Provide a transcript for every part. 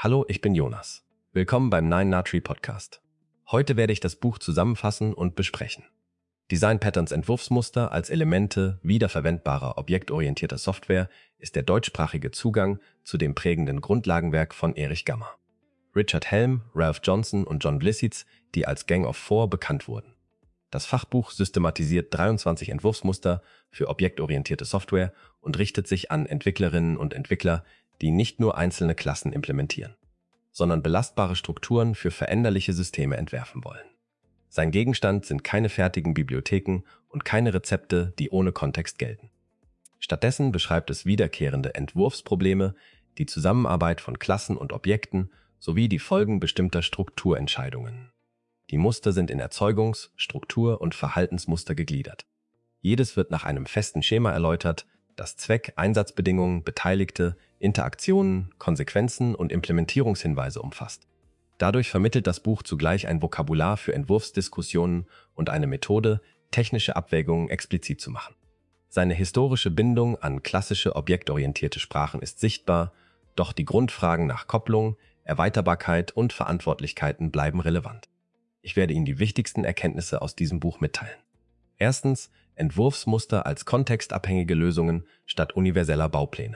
Hallo, ich bin Jonas. Willkommen beim 9na-Tree Podcast. Heute werde ich das Buch zusammenfassen und besprechen. Design Patterns Entwurfsmuster als Elemente wiederverwendbarer objektorientierter Software ist der deutschsprachige Zugang zu dem prägenden Grundlagenwerk von Erich Gamma. Richard Helm, Ralph Johnson und John Blissitz, die als Gang of Four bekannt wurden. Das Fachbuch systematisiert 23 Entwurfsmuster für objektorientierte Software und richtet sich an Entwicklerinnen und Entwickler, die nicht nur einzelne Klassen implementieren, sondern belastbare Strukturen für veränderliche Systeme entwerfen wollen. Sein Gegenstand sind keine fertigen Bibliotheken und keine Rezepte, die ohne Kontext gelten. Stattdessen beschreibt es wiederkehrende Entwurfsprobleme, die Zusammenarbeit von Klassen und Objekten sowie die Folgen bestimmter Strukturentscheidungen. Die Muster sind in Erzeugungs-, Struktur- und Verhaltensmuster gegliedert. Jedes wird nach einem festen Schema erläutert, das Zweck, Einsatzbedingungen, Beteiligte, Interaktionen, Konsequenzen und Implementierungshinweise umfasst. Dadurch vermittelt das Buch zugleich ein Vokabular für Entwurfsdiskussionen und eine Methode, technische Abwägungen explizit zu machen. Seine historische Bindung an klassische objektorientierte Sprachen ist sichtbar, doch die Grundfragen nach Kopplung, Erweiterbarkeit und Verantwortlichkeiten bleiben relevant. Ich werde Ihnen die wichtigsten Erkenntnisse aus diesem Buch mitteilen. Erstens, Entwurfsmuster als kontextabhängige Lösungen statt universeller Baupläne.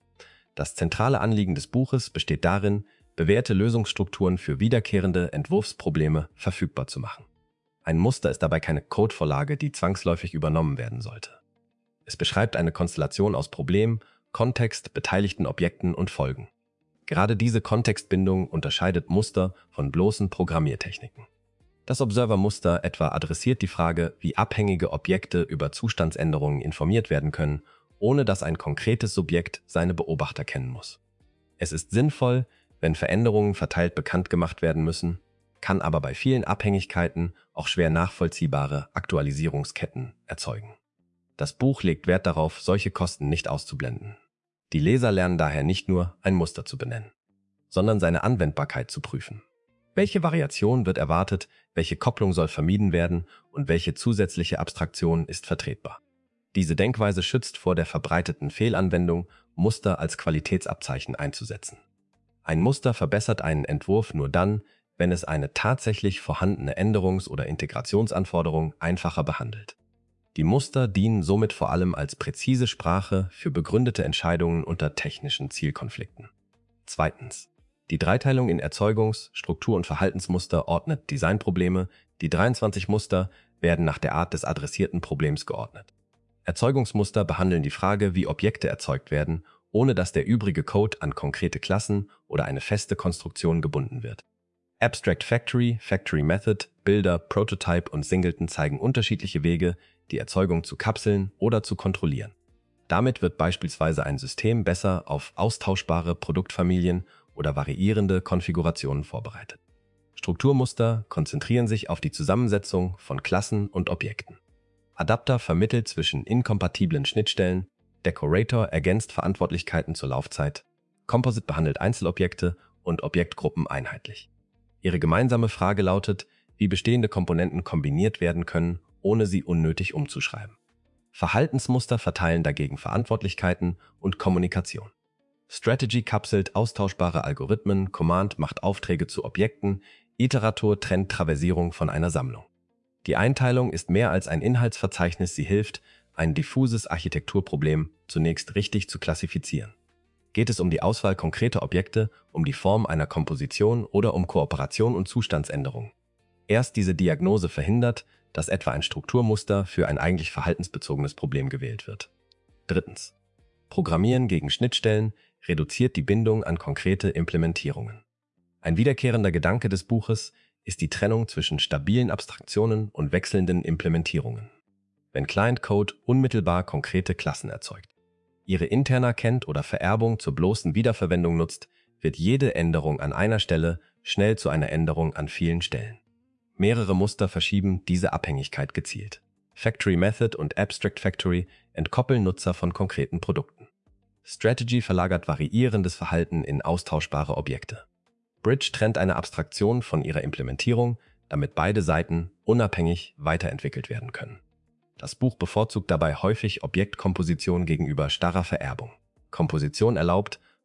Das zentrale Anliegen des Buches besteht darin, bewährte Lösungsstrukturen für wiederkehrende Entwurfsprobleme verfügbar zu machen. Ein Muster ist dabei keine Codevorlage, die zwangsläufig übernommen werden sollte. Es beschreibt eine Konstellation aus Problem, Kontext, beteiligten Objekten und Folgen. Gerade diese Kontextbindung unterscheidet Muster von bloßen Programmiertechniken. Das Observer-Muster etwa adressiert die Frage, wie abhängige Objekte über Zustandsänderungen informiert werden können, ohne dass ein konkretes Subjekt seine Beobachter kennen muss. Es ist sinnvoll, wenn Veränderungen verteilt bekannt gemacht werden müssen, kann aber bei vielen Abhängigkeiten auch schwer nachvollziehbare Aktualisierungsketten erzeugen. Das Buch legt Wert darauf, solche Kosten nicht auszublenden. Die Leser lernen daher nicht nur, ein Muster zu benennen, sondern seine Anwendbarkeit zu prüfen. Welche Variation wird erwartet, welche Kopplung soll vermieden werden und welche zusätzliche Abstraktion ist vertretbar? Diese Denkweise schützt vor der verbreiteten Fehlanwendung, Muster als Qualitätsabzeichen einzusetzen. Ein Muster verbessert einen Entwurf nur dann, wenn es eine tatsächlich vorhandene Änderungs- oder Integrationsanforderung einfacher behandelt. Die Muster dienen somit vor allem als präzise Sprache für begründete Entscheidungen unter technischen Zielkonflikten. Zweitens. Die Dreiteilung in Erzeugungs-, Struktur- und Verhaltensmuster ordnet Designprobleme, die 23 Muster werden nach der Art des adressierten Problems geordnet. Erzeugungsmuster behandeln die Frage, wie Objekte erzeugt werden, ohne dass der übrige Code an konkrete Klassen oder eine feste Konstruktion gebunden wird. Abstract Factory, Factory Method, Builder, Prototype und Singleton zeigen unterschiedliche Wege, die Erzeugung zu kapseln oder zu kontrollieren. Damit wird beispielsweise ein System besser auf austauschbare Produktfamilien oder variierende Konfigurationen vorbereitet. Strukturmuster konzentrieren sich auf die Zusammensetzung von Klassen und Objekten. Adapter vermittelt zwischen inkompatiblen Schnittstellen, Decorator ergänzt Verantwortlichkeiten zur Laufzeit, Composite behandelt Einzelobjekte und Objektgruppen einheitlich. Ihre gemeinsame Frage lautet, wie bestehende Komponenten kombiniert werden können, ohne sie unnötig umzuschreiben. Verhaltensmuster verteilen dagegen Verantwortlichkeiten und Kommunikation. Strategy kapselt austauschbare Algorithmen, Command macht Aufträge zu Objekten, Iterator trennt Traversierung von einer Sammlung. Die Einteilung ist mehr als ein Inhaltsverzeichnis, sie hilft, ein diffuses Architekturproblem zunächst richtig zu klassifizieren. Geht es um die Auswahl konkreter Objekte, um die Form einer Komposition oder um Kooperation und Zustandsänderung? Erst diese Diagnose verhindert, dass etwa ein Strukturmuster für ein eigentlich verhaltensbezogenes Problem gewählt wird. Drittens. Programmieren gegen Schnittstellen reduziert die Bindung an konkrete Implementierungen. Ein wiederkehrender Gedanke des Buches ist die Trennung zwischen stabilen Abstraktionen und wechselnden Implementierungen. Wenn Client-Code unmittelbar konkrete Klassen erzeugt, ihre interner kennt oder Vererbung zur bloßen Wiederverwendung nutzt, wird jede Änderung an einer Stelle schnell zu einer Änderung an vielen Stellen. Mehrere Muster verschieben diese Abhängigkeit gezielt. Factory Method und Abstract Factory entkoppeln Nutzer von konkreten Produkten. Strategy verlagert variierendes Verhalten in austauschbare Objekte. Bridge trennt eine Abstraktion von ihrer Implementierung, damit beide Seiten unabhängig weiterentwickelt werden können. Das Buch bevorzugt dabei häufig Objektkomposition gegenüber starrer Vererbung. Komposition erlaubt,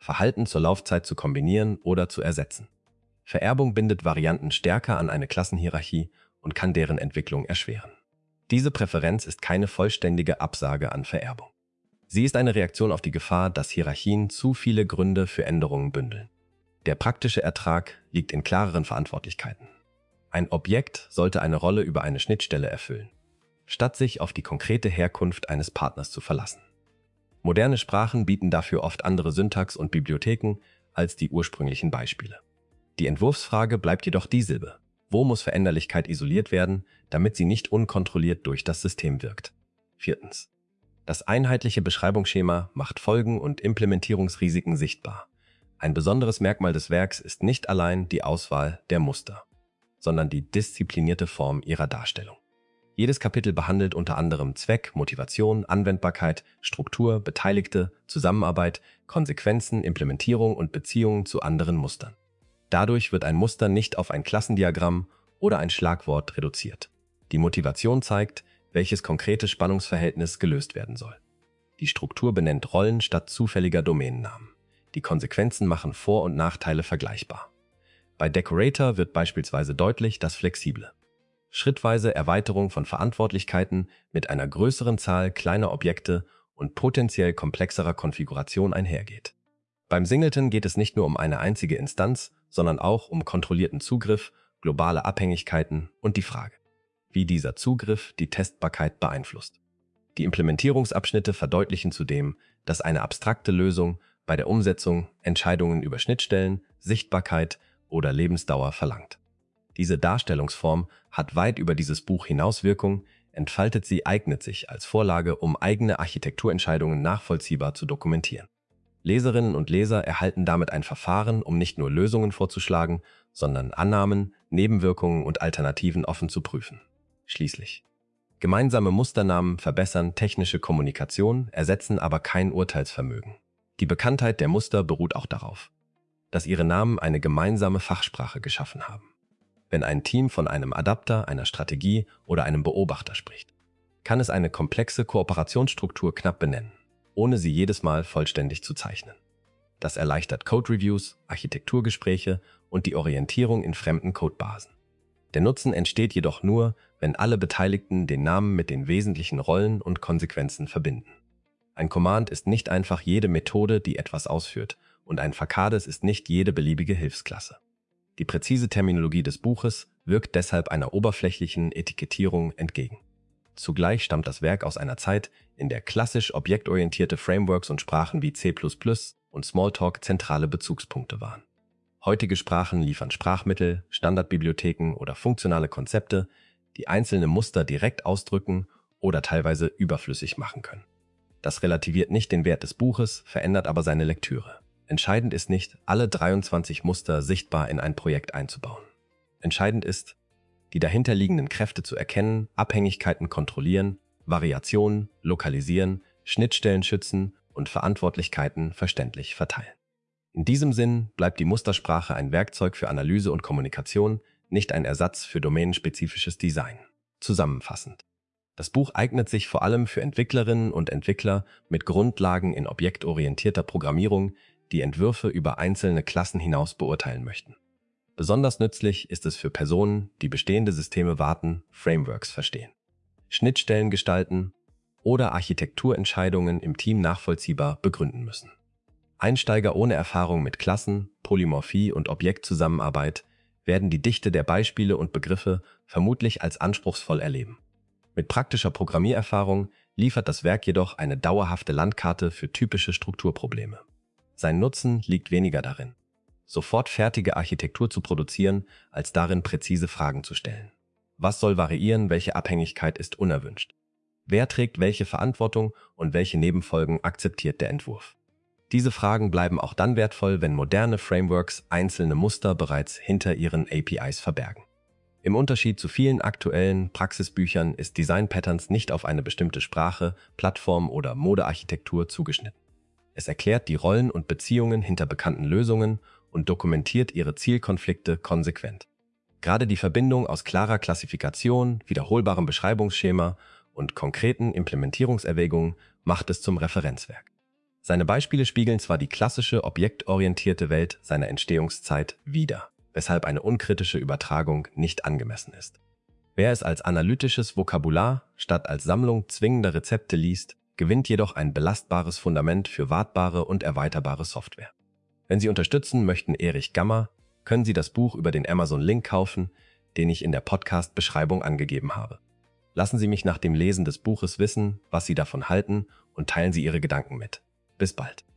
Verhalten zur Laufzeit zu kombinieren oder zu ersetzen. Vererbung bindet Varianten stärker an eine Klassenhierarchie und kann deren Entwicklung erschweren. Diese Präferenz ist keine vollständige Absage an Vererbung. Sie ist eine Reaktion auf die Gefahr, dass Hierarchien zu viele Gründe für Änderungen bündeln. Der praktische Ertrag liegt in klareren Verantwortlichkeiten. Ein Objekt sollte eine Rolle über eine Schnittstelle erfüllen, statt sich auf die konkrete Herkunft eines Partners zu verlassen. Moderne Sprachen bieten dafür oft andere Syntax und Bibliotheken als die ursprünglichen Beispiele. Die Entwurfsfrage bleibt jedoch dieselbe. Wo muss Veränderlichkeit isoliert werden, damit sie nicht unkontrolliert durch das System wirkt? 4. Das einheitliche Beschreibungsschema macht Folgen und Implementierungsrisiken sichtbar. Ein besonderes Merkmal des Werks ist nicht allein die Auswahl der Muster, sondern die disziplinierte Form ihrer Darstellung. Jedes Kapitel behandelt unter anderem Zweck, Motivation, Anwendbarkeit, Struktur, Beteiligte, Zusammenarbeit, Konsequenzen, Implementierung und Beziehungen zu anderen Mustern. Dadurch wird ein Muster nicht auf ein Klassendiagramm oder ein Schlagwort reduziert. Die Motivation zeigt, welches konkrete Spannungsverhältnis gelöst werden soll. Die Struktur benennt Rollen statt zufälliger Domänennamen. Die Konsequenzen machen Vor- und Nachteile vergleichbar. Bei Decorator wird beispielsweise deutlich, dass flexible, schrittweise Erweiterung von Verantwortlichkeiten mit einer größeren Zahl kleiner Objekte und potenziell komplexerer Konfiguration einhergeht. Beim Singleton geht es nicht nur um eine einzige Instanz, sondern auch um kontrollierten Zugriff, globale Abhängigkeiten und die Frage, wie dieser Zugriff die Testbarkeit beeinflusst. Die Implementierungsabschnitte verdeutlichen zudem, dass eine abstrakte Lösung bei der Umsetzung Entscheidungen über Schnittstellen, Sichtbarkeit oder Lebensdauer verlangt. Diese Darstellungsform hat weit über dieses Buch hinaus Wirkung, entfaltet sie, eignet sich als Vorlage, um eigene Architekturentscheidungen nachvollziehbar zu dokumentieren. Leserinnen und Leser erhalten damit ein Verfahren, um nicht nur Lösungen vorzuschlagen, sondern Annahmen, Nebenwirkungen und Alternativen offen zu prüfen. Schließlich: gemeinsame Musternamen verbessern technische Kommunikation, ersetzen aber kein Urteilsvermögen. Die Bekanntheit der Muster beruht auch darauf, dass ihre Namen eine gemeinsame Fachsprache geschaffen haben. Wenn ein Team von einem Adapter, einer Strategie oder einem Beobachter spricht, kann es eine komplexe Kooperationsstruktur knapp benennen, ohne sie jedes Mal vollständig zu zeichnen. Das erleichtert Code-Reviews, Architekturgespräche und die Orientierung in fremden Codebasen. Der Nutzen entsteht jedoch nur, wenn alle Beteiligten den Namen mit den wesentlichen Rollen und Konsequenzen verbinden. Ein Command ist nicht einfach jede Methode, die etwas ausführt, und ein Facades ist nicht jede beliebige Hilfsklasse. Die präzise Terminologie des Buches wirkt deshalb einer oberflächlichen Etikettierung entgegen. Zugleich stammt das Werk aus einer Zeit, in der klassisch objektorientierte Frameworks und Sprachen wie C++ und Smalltalk zentrale Bezugspunkte waren. Heutige Sprachen liefern Sprachmittel, Standardbibliotheken oder funktionale Konzepte, die einzelne Muster direkt ausdrücken oder teilweise überflüssig machen können. Das relativiert nicht den Wert des Buches, verändert aber seine Lektüre. Entscheidend ist nicht, alle 23 Muster sichtbar in ein Projekt einzubauen. Entscheidend ist, die dahinterliegenden Kräfte zu erkennen, Abhängigkeiten kontrollieren, Variationen lokalisieren, Schnittstellen schützen und Verantwortlichkeiten verständlich verteilen. In diesem Sinn bleibt die Mustersprache ein Werkzeug für Analyse und Kommunikation, nicht ein Ersatz für domänenspezifisches Design. Zusammenfassend: das Buch eignet sich vor allem für Entwicklerinnen und Entwickler mit Grundlagen in objektorientierter Programmierung, die Entwürfe über einzelne Klassen hinaus beurteilen möchten. Besonders nützlich ist es für Personen, die bestehende Systeme warten, Frameworks verstehen, Schnittstellen gestalten oder Architekturentscheidungen im Team nachvollziehbar begründen müssen. Einsteiger ohne Erfahrung mit Klassen, Polymorphie und Objektzusammenarbeit werden die Dichte der Beispiele und Begriffe vermutlich als anspruchsvoll erleben. Mit praktischer Programmiererfahrung liefert das Werk jedoch eine dauerhafte Landkarte für typische Strukturprobleme. Sein Nutzen liegt weniger darin, sofort fertige Architektur zu produzieren, als darin, präzise Fragen zu stellen. Was soll variieren, welche Abhängigkeit ist unerwünscht? Wer trägt welche Verantwortung und welche Nebenfolgen akzeptiert der Entwurf? Diese Fragen bleiben auch dann wertvoll, wenn moderne Frameworks einzelne Muster bereits hinter ihren APIs verbergen. Im Unterschied zu vielen aktuellen Praxisbüchern ist Design Patterns nicht auf eine bestimmte Sprache, Plattform oder Modearchitektur zugeschnitten. Es erklärt die Rollen und Beziehungen hinter bekannten Lösungen und dokumentiert ihre Zielkonflikte konsequent. Gerade die Verbindung aus klarer Klassifikation, wiederholbarem Beschreibungsschema und konkreten Implementierungserwägungen macht es zum Referenzwerk. Seine Beispiele spiegeln zwar die klassische objektorientierte Welt seiner Entstehungszeit wider, weshalb eine unkritische Übertragung nicht angemessen ist. Wer es als analytisches Vokabular statt als Sammlung zwingender Rezepte liest, gewinnt jedoch ein belastbares Fundament für wartbare und erweiterbare Software. Wenn Sie unterstützen möchten Erich Gammer, können Sie das Buch über den Amazon-Link kaufen, den ich in der Podcast-Beschreibung angegeben habe. Lassen Sie mich nach dem Lesen des Buches wissen, was Sie davon halten, und teilen Sie Ihre Gedanken mit. Bis bald.